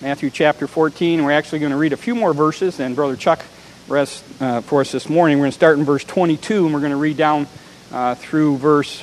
Matthew chapter 14. We're actually going to read a few more verses than Brother Chuck read for us this morning. We're going to start in verse 22, and we're going to read down through verse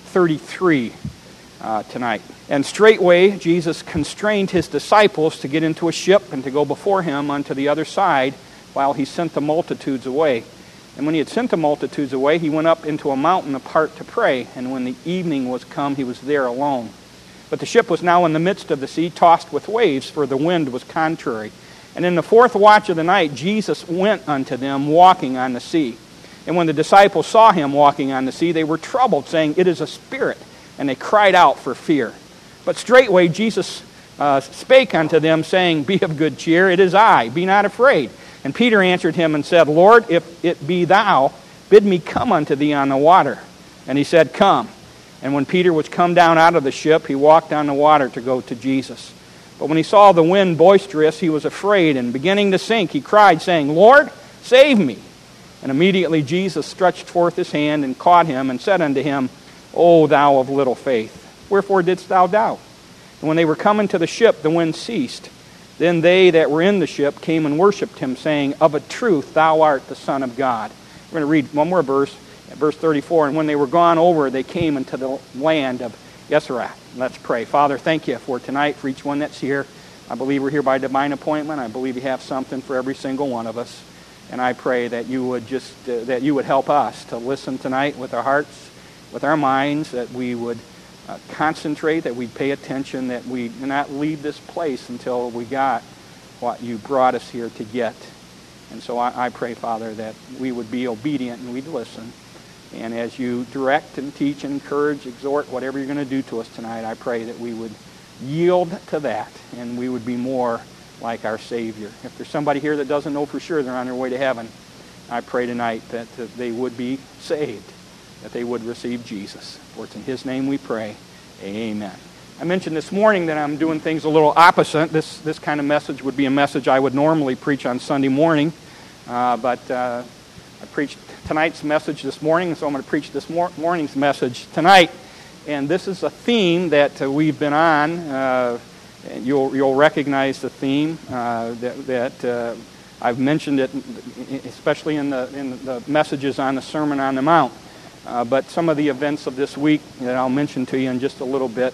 33 tonight. And straightway Jesus constrained his disciples to get into a ship and to go before him unto the other side, while he sent the multitudes away. And when he had sent the multitudes away, he went up into a mountain apart to pray. And when the evening was come, he was there alone. But the ship was now in the midst of the sea, tossed with waves, for the wind was contrary. And in the fourth watch of the night, Jesus went unto them, walking on the sea. And when the disciples saw him walking on the sea, they were troubled, saying, It is a spirit. And they cried out for fear. But straightway Jesus spake unto them, saying, Be of good cheer, it is I, be not afraid. And Peter answered him and said, Lord, if it be thou, bid me come unto thee on the water. And he said, Come. And when Peter was come down out of the ship, he walked on the water to go to Jesus. But when he saw the wind boisterous, he was afraid, and beginning to sink, he cried, saying, Lord, save me. And immediately Jesus stretched forth his hand and caught him, and said unto him, O thou of little faith, wherefore didst thou doubt? And when they were come into the ship, the wind ceased. Then they that were in the ship came and worshipped him, saying, Of a truth thou art the Son of God. We're going to read one more verse, verse 34. And when they were gone over, they came into the land of Gennesaret. Let's pray. Father, thank you for tonight, for each one that's here. I believe we're here by divine appointment. I believe you have something for every single one of us. And I pray that you would that you would help us to listen tonight with our hearts, with our minds, that we would concentrate, that we pay attention, that we not leave this place until we got what you brought us here to get. And so I pray, Father, that we would be obedient and we'd listen. And as you direct and teach and encourage, exhort, whatever you're going to do to us tonight, I pray that we would yield to that and we would be more like our Savior. If there's somebody here that doesn't know for sure they're on their way to heaven, I pray tonight that they would be saved, that they would receive Jesus. For it's in his name we pray. Amen. I mentioned this morning that I'm doing things a little opposite. This kind of message would be a message I would normally preach on Sunday morning. But I preached tonight's message this morning, so I'm going to preach this morning's message tonight. And this is a theme that we've been on. You'll recognize the theme that I've mentioned it, especially in the messages on the Sermon on the Mount. But some of the events of this week that I'll mention to you in just a little bit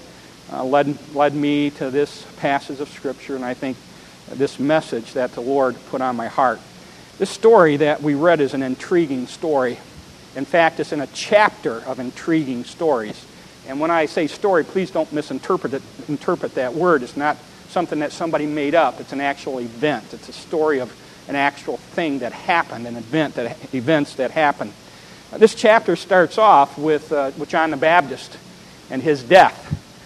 led me to this passage of Scripture, and I think this message that the Lord put on my heart. This story that we read is an intriguing story. In fact, it's in a chapter of intriguing stories. And when I say story, please don't misinterpret that word. It's not something that somebody made up. It's an actual event. It's a story of an actual thing that happened, events that happened. This chapter starts off with John the Baptist and his death.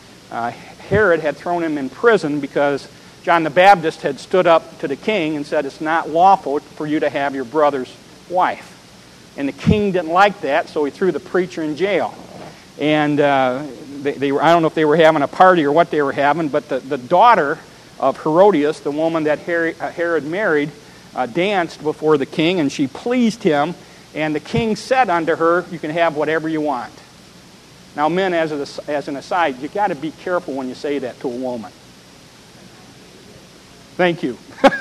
Herod had thrown him in prison because John the Baptist had stood up to the king and said, It's not lawful for you to have your brother's wife. And the king didn't like that, so he threw the preacher in jail. And they were, I don't know if they were having a party or what they were having, but the daughter of Herodias, the woman that Herod married, danced before the king, and she pleased him. And the king said unto her, You can have whatever you want. Now, men, as an aside, you got to be careful when you say that to a woman. Thank you.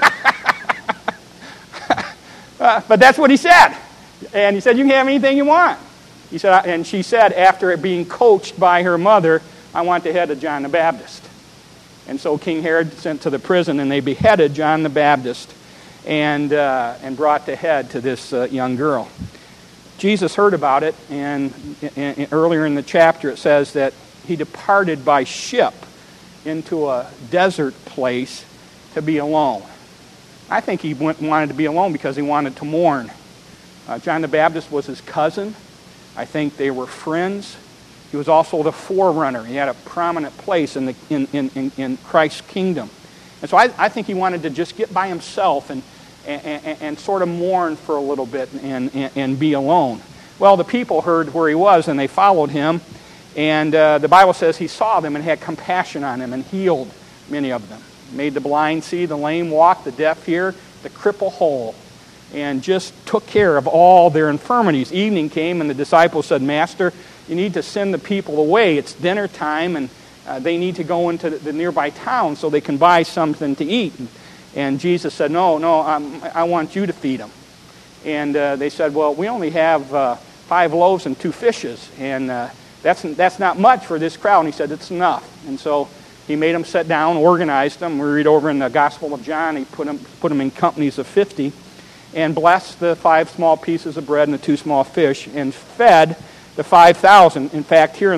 But that's what he said. And he said, You can have anything you want. He said, and she said, after it being coached by her mother, I want the head of John the Baptist. And so King Herod sent to the prison, and they beheaded John the Baptist and brought the head to this young girl. Jesus heard about it, and earlier in the chapter it says that he departed by ship into a desert place to be alone. I think he wanted to be alone because he wanted to mourn. John the Baptist was his cousin. I think they were friends. He was also the forerunner. He had a prominent place in Christ's kingdom. And so I think he wanted to just get by himself and sort of mourn for a little bit and be alone. Well, the people heard where he was, and they followed him. And the Bible says he saw them and had compassion on them and healed many of them. Made the blind see, the lame walk, the deaf hear, the cripple whole. And just took care of all their infirmities. Evening came, and the disciples said, Master, you need to send the people away. It's dinner time, and they need to go into the nearby town so they can buy something to eat. And Jesus said, no, I want you to feed them. And they said, well, we only have 5 loaves and 2 fishes, and that's not much for this crowd. And he said, it's enough. And so he made them sit down, organized them. We read over in the Gospel of John, he put them in companies of 50, and blessed the 5 small pieces of bread and the 2 small fish, and fed the 5,000. In fact, here in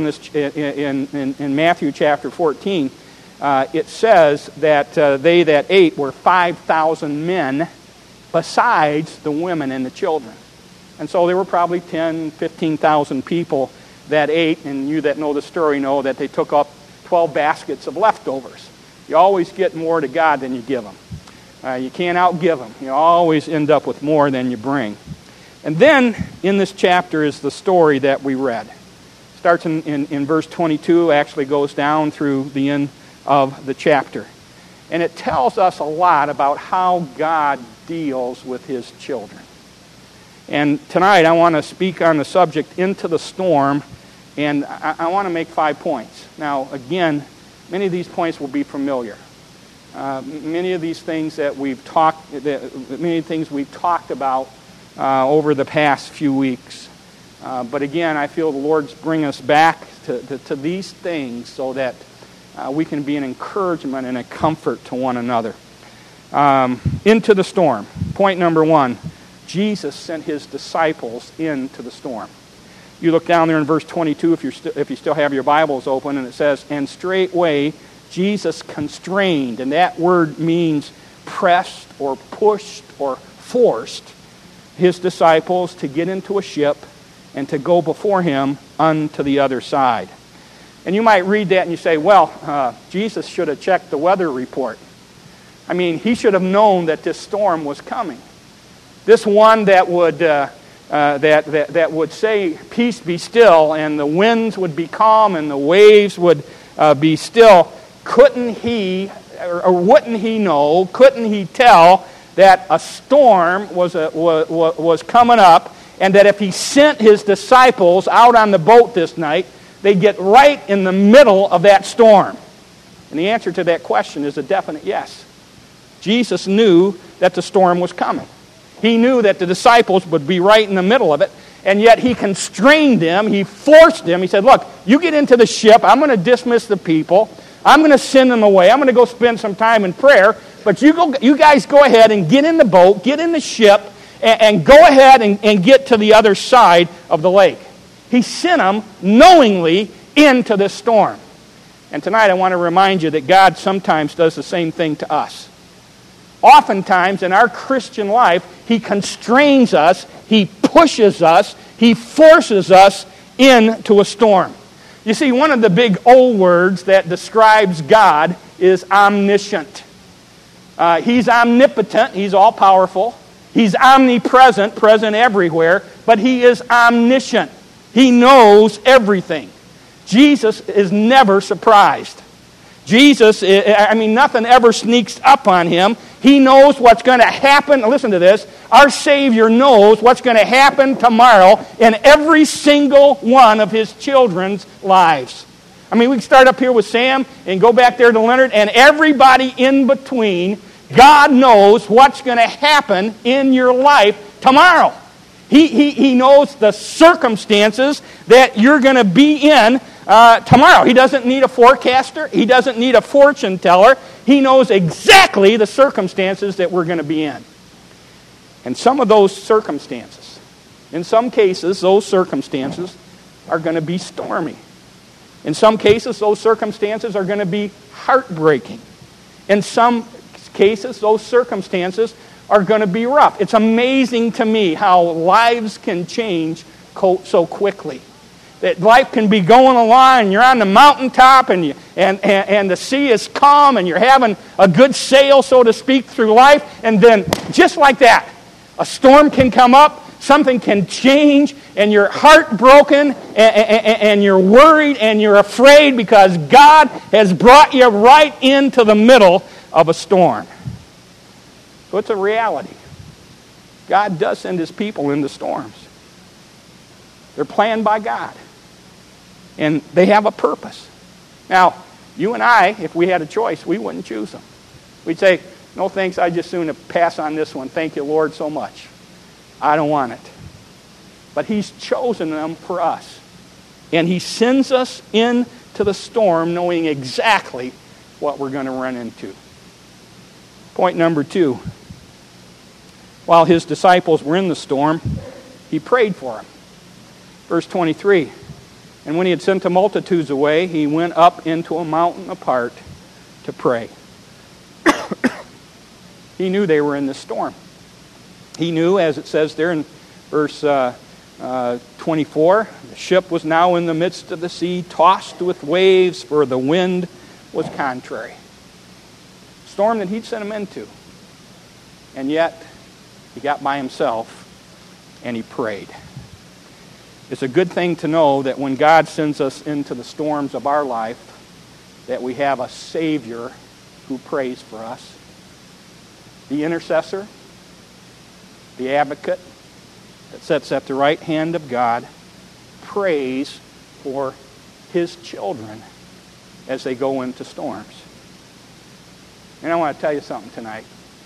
Matthew chapter 14, it says that they that ate were 5,000 men, besides the women and the children. And so there were probably 10,000, 15,000 people that ate, and you that know the story know that they took up 12 baskets of leftovers. You always get more to God than you give Him. You can't outgive Him. You always end up with more than you bring. And then in this chapter is the story that we read. Starts in verse 22, actually goes down through the end of the chapter. And it tells us a lot about how God deals with His children. And tonight I want to speak on the subject, Into the Storm, and I want to make 5 points. Now, again, many of these points will be familiar. Many of these things that we've talked about over the past few weeks. But again, I feel the Lord's bring us back to these things so that we can be an encouragement and a comfort to one another. Into the storm. Point number 1. Jesus sent His disciples into the storm. You look down there in verse 22 if you still have your Bibles open, and it says, and straightway Jesus constrained, and that word means pressed or pushed or forced His disciples to get into a ship and to go before Him unto the other side. And you might read that and you say, well, Jesus should have checked the weather report. I mean, He should have known that this storm was coming. This one that would that would say, peace be still, and the winds would be calm and the waves would be still. Couldn't He, or wouldn't He know, couldn't He tell that a storm was coming up, and that if He sent His disciples out on the boat this night, they'd get right in the middle of that storm? And the answer to that question is a definite yes. Jesus knew that the storm was coming. He knew that the disciples would be right in the middle of it, and yet He constrained them. He forced them. He said, look, you get into the ship. I'm going to dismiss the people. I'm going to send them away. I'm going to go spend some time in prayer. But you guys go ahead and get in the boat, get in the ship, and go ahead and get to the other side of the lake. He sent them knowingly into this storm. And tonight I want to remind you that God sometimes does the same thing to us. Oftentimes in our Christian life, He constrains us, He pushes us, He forces us into a storm. You see, one of the big old words that describes God is omniscient. He's omnipotent, He's all-powerful. He's omnipresent, present everywhere, but He is omniscient. He knows everything. Jesus is never surprised. Jesus, nothing ever sneaks up on Him. He knows what's going to happen. Listen to this. Our Savior knows what's going to happen tomorrow in every single one of His children's lives. We can start up here with Sam and go back there to Leonard, and everybody in between. God knows what's going to happen in your life tomorrow. He knows the circumstances that you're going to be in tomorrow. He doesn't need a forecaster. He doesn't need a fortune teller. He knows exactly the circumstances that we're going to be in. And some of those circumstances, in some cases, those circumstances are going to be stormy. In some cases, those circumstances are going to be heartbreaking. In some cases, those circumstances are going to be rough. It's amazing to me how lives can change so quickly. That life can be going along, and you're on the mountaintop, and the sea is calm, and you're having a good sail, so to speak, through life, and then just like that, a storm can come up, something can change, and you're heartbroken, and you're worried, and you're afraid because God has brought you right into the middle of a storm. So it's a reality. God does send His people into storms. They're planned by God. And they have a purpose. Now, You and I, if we had a choice, we wouldn't choose them. We'd say, no thanks, I just soon pass on this one. Thank you, Lord, so much. I don't want it. But He's chosen them for us. And He sends us into the storm knowing exactly what we're going to run into. Point number 2. While His disciples were in the storm, He prayed for them. Verse 23. And when He had sent the multitudes away, He went up into a mountain apart to pray. He knew they were in this storm. He knew, as it says there in verse 24, the ship was now in the midst of the sea, tossed with waves, for the wind was contrary. Storm that He'd sent them into. And yet, He got by Himself and He prayed. It's a good thing to know that when God sends us into the storms of our life, that we have a Savior who prays for us. The intercessor, the advocate that sits at the right hand of God, prays for His children as they go into storms. And I want to tell you something tonight.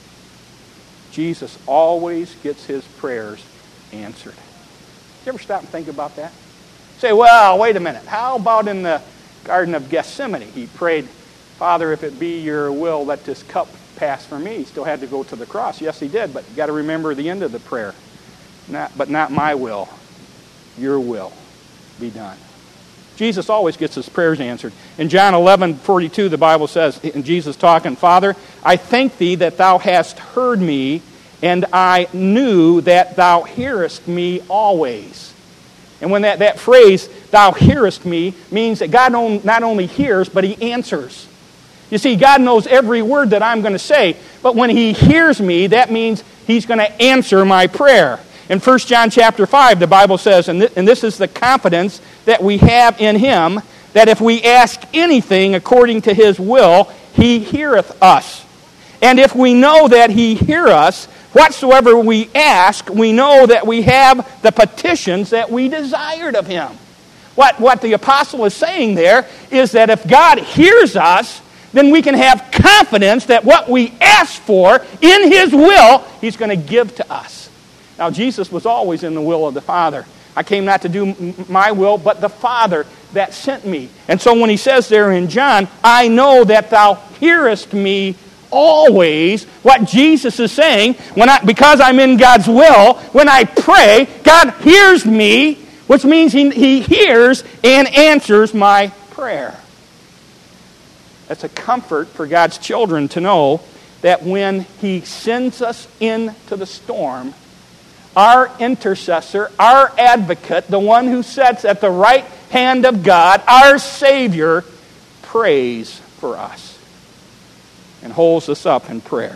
Jesus always gets His prayers answered. Did you ever stop and think about that? Say, well, wait a minute. How about in the Garden of Gethsemane? He prayed, Father, if it be your will, let this cup pass from me. He still had to go to the cross. Yes, He did, but you got to remember the end of the prayer. But not my will, your will be done. Jesus always gets His prayers answered. In John 11:42, the Bible says, and Jesus talking, Father, I thank Thee that Thou hast heard me, and I knew that Thou hearest me always. And when that phrase, Thou hearest me, means that God not only hears, but He answers. You see, God knows every word that I'm going to say, but when He hears me, that means He's going to answer my prayer. In 1 John chapter 5, the Bible says, and this is the confidence that we have in Him, that if we ask anything according to His will, He heareth us. And if we know that He hear us, whatsoever we ask, we know that we have the petitions that we desired of Him. What the apostle is saying there is that if God hears us, then we can have confidence that what we ask for in His will, He's going to give to us. Now, Jesus was always in the will of the Father. I came not to do my will, but the Father that sent me. And so when He says there in John, I know that Thou hearest me always, what Jesus is saying, because I'm in God's will, when I pray, God hears me, which means He hears and answers my prayer. That's a comfort for God's children to know that when He sends us into the storm, our intercessor, our advocate, the one who sits at the right hand of God, our Savior, prays for us and holds us up in prayer.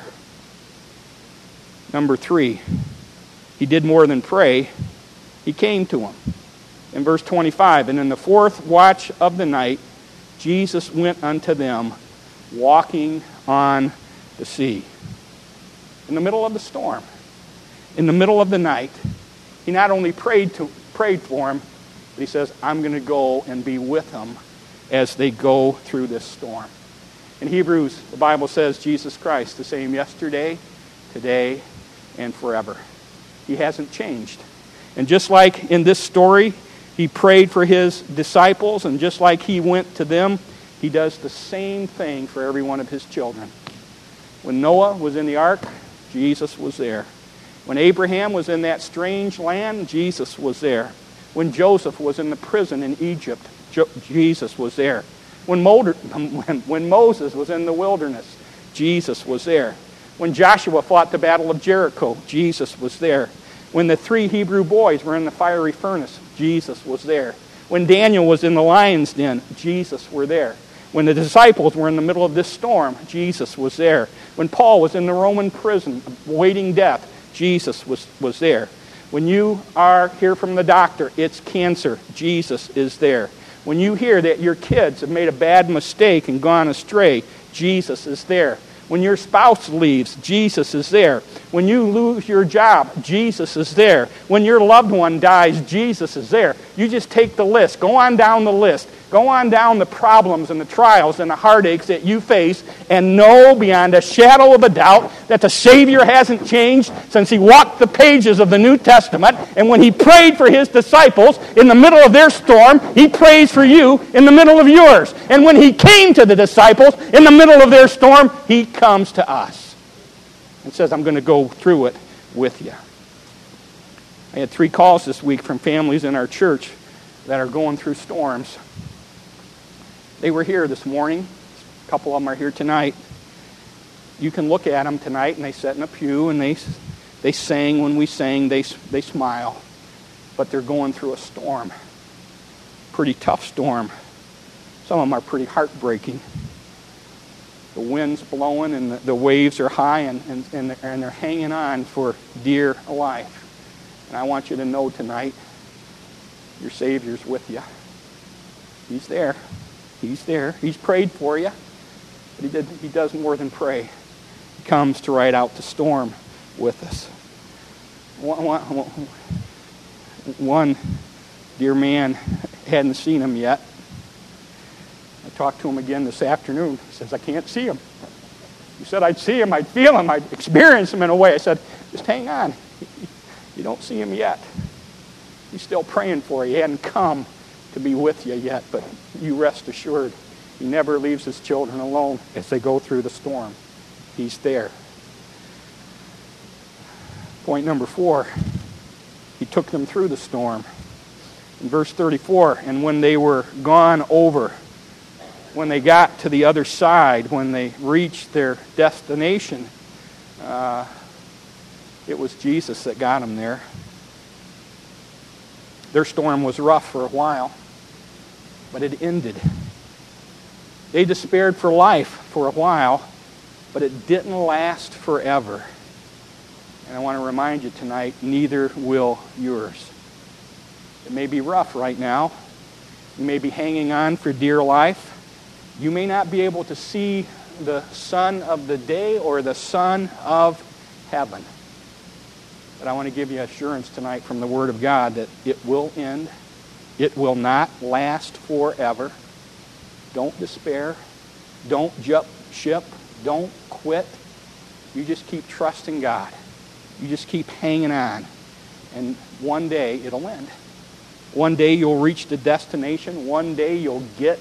Number 3, He did more than pray. He came to them. In verse 25, and in the 4th watch of the night, Jesus went unto them, walking on the sea. In the middle of the storm, in the middle of the night, He not only prayed for them, but He says, I'm going to go and be with them as they go through this storm. In Hebrews, the Bible says Jesus Christ, the same yesterday, today, and forever. He hasn't changed. And just like in this story, He prayed for His disciples, and just like He went to them, He does the same thing for every one of His children. When Noah was in the ark, Jesus was there. When Abraham was in that strange land, Jesus was there. When Joseph was in the prison in Egypt, Jesus was there. When Moses was in the wilderness, Jesus was there. When Joshua fought the battle of Jericho, Jesus was there. When the 3 Hebrew boys were in the fiery furnace, Jesus was there. When Daniel was in the lion's den, Jesus were there. When the disciples were in the middle of this storm, Jesus was there. When Paul was in the Roman prison awaiting death, Jesus was there. When you hear from the doctor, it's cancer, Jesus is there. When you hear that your kids have made a bad mistake and gone astray, Jesus is there. When your spouse leaves, Jesus is there. When you lose your job, Jesus is there. When your loved one dies, Jesus is there. You just take the list. Go on down the list. Go on down the problems and the trials and the heartaches that you face and know beyond a shadow of a doubt that the Savior hasn't changed since He walked the pages of the New Testament. And when He prayed for His disciples in the middle of their storm, He prays for you in the middle of yours. And when He came to the disciples in the middle of their storm, He comes to us and says, I'm going to go through it with you. I had 3 calls this week from families in our church that are going through storms. They were here this morning. A couple of them are here tonight. You can look at them tonight, and they sat in a pew, and they sang when we sang. They smile. But they're going through a storm. Pretty tough storm. Some of them are pretty heartbreaking. The wind's blowing, and the waves are high, and they're hanging on for dear life. And I want you to know tonight, your Savior's with you. He's there. He's there. He's prayed for you. But He does more than pray. He comes to ride out the storm with us. One dear man, hadn't seen him yet. I talked to him again this afternoon. He says, I can't see him. He said, I'd see him, I'd feel him, I'd experience him in a way. I said, just hang on. You don't see him yet. He's still praying for you. He hadn't come to be with you yet, but you rest assured, He never leaves His children alone as they go through the storm. He's there. Point number 4, He took them through the storm. In verse 34, and when they were gone over, when they got to the other side, when they reached their destination, it was Jesus that got them there. Their storm was rough for a while, but it ended. They despaired for life for a while, but it didn't last forever. And I want to remind you tonight, neither will yours. It may be rough right now. You may be hanging on for dear life. You may not be able to see the sun of the day or the sun of heaven. But I want to give you assurance tonight from the Word of God that it will end. It will not last forever. Don't despair. Don't jump ship. Don't quit. You just keep trusting God. You just keep hanging on. And one day it'll end. One day you'll reach the destination. One day you'll get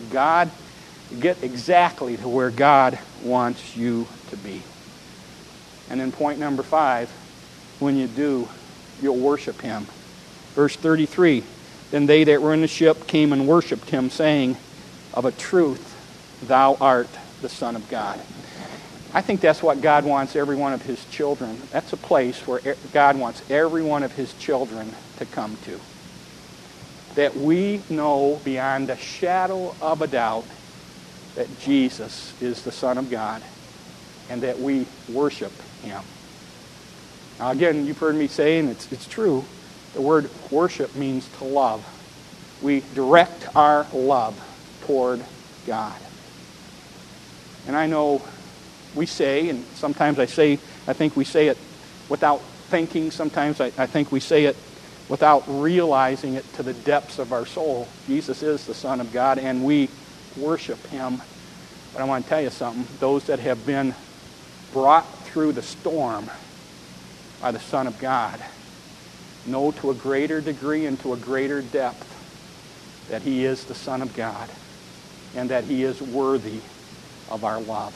exactly to where God wants you to be. And then point number 5, when you do, you'll worship Him. Verse 33, then they that were in the ship came and worshipped Him, saying, of a truth, Thou art the Son of God. I think that's what God wants every one of His children. That's a place where God wants every one of His children to come to. That we know beyond a shadow of a doubt that Jesus is the Son of God and that we worship Him. Now again, you've heard me say, and it's true, the word worship means to love. We direct our love toward God. And I know we say, and sometimes I think we say it without thinking. Sometimes I think we say it without realizing it to the depths of our soul. Jesus is the Son of God, and we worship Him. But I want to tell you something. Those that have been brought through the storm by the Son of God know to a greater degree and to a greater depth that He is the Son of God and that He is worthy of our love.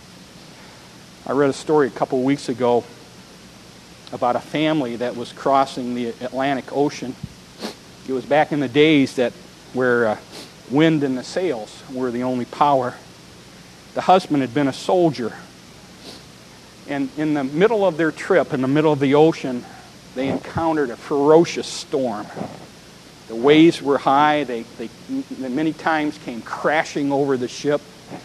I read a story a couple weeks ago about a family that was crossing the Atlantic Ocean. It was back in the days where wind and the sails were the only power. The husband had been a soldier. And in the middle of their trip, in the middle of the ocean, they encountered a ferocious storm. The waves were high. They many times came crashing over the ship.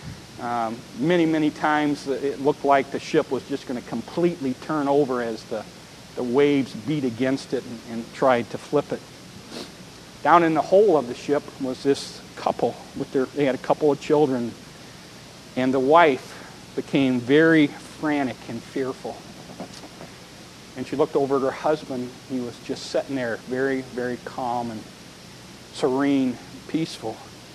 Many times it looked like the ship was just going to completely turn over as the waves beat against it and tried to flip it. Down in the hull of the ship was this couple. They had a couple of children. And the wife became very frantic and fearful. And she looked over at her husband. He was just sitting there very, very calm and serene, peaceful.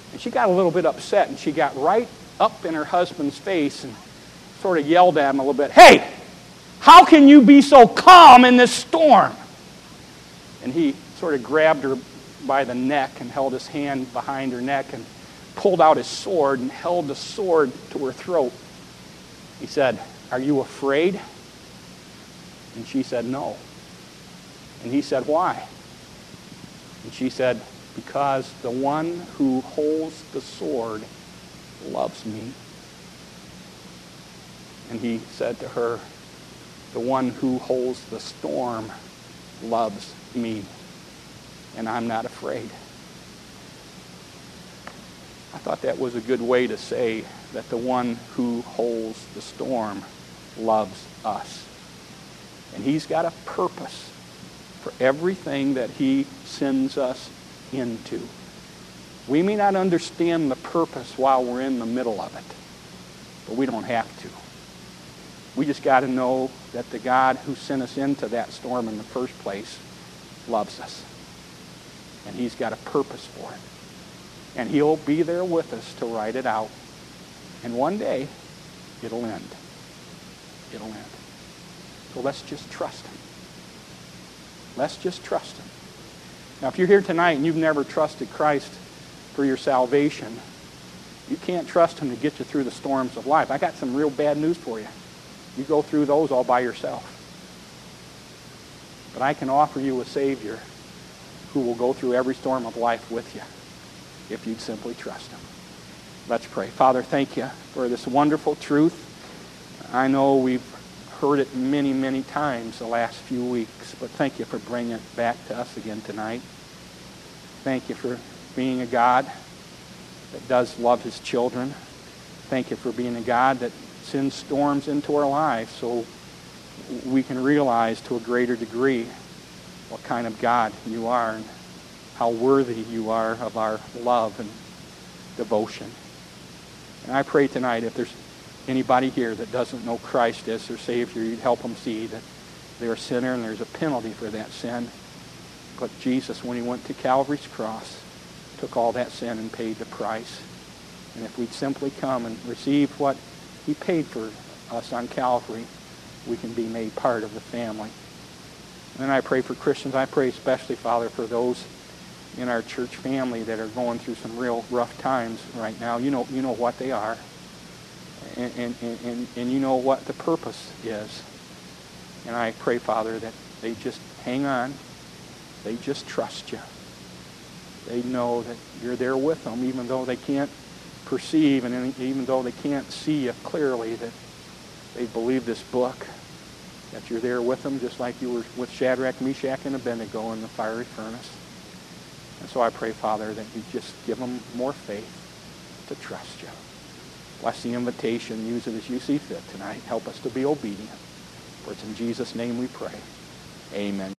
And she got a little bit upset, and she got right up in her husband's face and sort of yelled at him a little bit. Hey, how can you be so calm in this storm? And he sort of grabbed her by the neck and held his hand behind her neck and pulled out his sword and held the sword to her throat. He said, "Are you afraid?" And she said, "No." And he said, "Why?" And she said, "Because the one who holds the sword loves me." And he said to her, "The one who holds the storm loves me, and I'm not afraid." I thought that was a good way to say that the one who holds the storm loves us. And he's got a purpose for everything that he sends us into. We may not understand the purpose while we're in the middle of it, but we don't have to. We just got to know that the God who sent us into that storm in the first place loves us. And he's got a purpose for it. And he'll be there with us to ride it out. And one day, it'll end. It'll end. So let's just trust him. Let's just trust him. Now, if you're here tonight and you've never trusted Christ for your salvation, you can't trust him to get you through the storms of life. I got some real bad news for you. You go through those all by yourself. But I can offer you a Savior who will go through every storm of life with you if you'd simply trust him. Let's pray. Father, thank you for this wonderful truth. I know we've heard it many, many times the last few weeks, but thank you for bringing it back to us again tonight. Thank you for being a God that does love his children. Thank you for being a God that sends storms into our lives so we can realize to a greater degree what kind of God you are and how worthy you are of our love and devotion. And I pray tonight if there's anybody here that doesn't know Christ as their Savior, you'd help them see that they're a sinner and there's a penalty for that sin. But Jesus, when he went to Calvary's cross, took all that sin and paid the price. And if we'd simply come and receive what he paid for us on Calvary, we can be made part of the family. And then I pray for Christians. I pray especially, Father, for those in our church family that are going through some real rough times right now. You know what they are. And you know what the purpose is. And I pray, Father, that they just hang on. They just trust you. They know that you're there with them, even though they can't perceive and even though they can't see you clearly, that they believe this book, that you're there with them just like you were with Shadrach, Meshach, and Abednego in the fiery furnace. And so I pray, Father, that you just give them more faith to trust you. Bless the invitation. Use it as you see fit tonight. Help us to be obedient. For it's in Jesus' name we pray. Amen.